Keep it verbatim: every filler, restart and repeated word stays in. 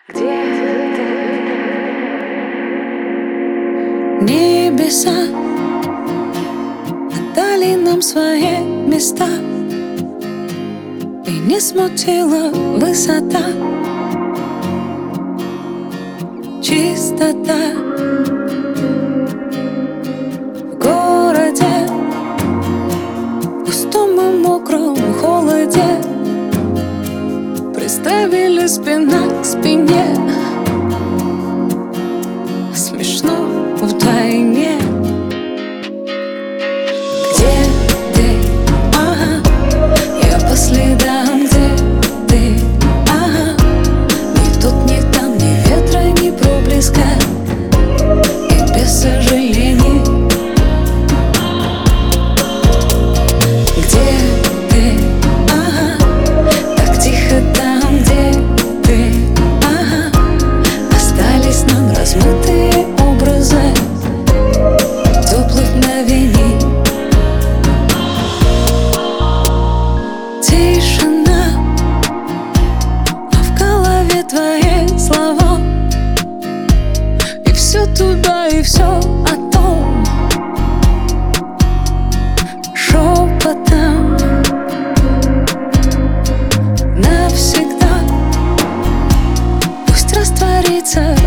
Где ты? Небеса отдали нам свои места, и не смутила высота, чистота в городе, в густом и мокром холоде. Приставили спина к спине, смешно вдвойне. Где ты? Ага, я по следам. Где ты? Ага, ни тут, ни там, ни ветра, ни проблеска, и без сожалений. Где ты? Ага, так тихо там, где ты? Ага, остались нам размытые образы теплых мгновений. Тишина, а в голове твои слова, и все туда, и все о том шепотом навсегда. Пусть растворится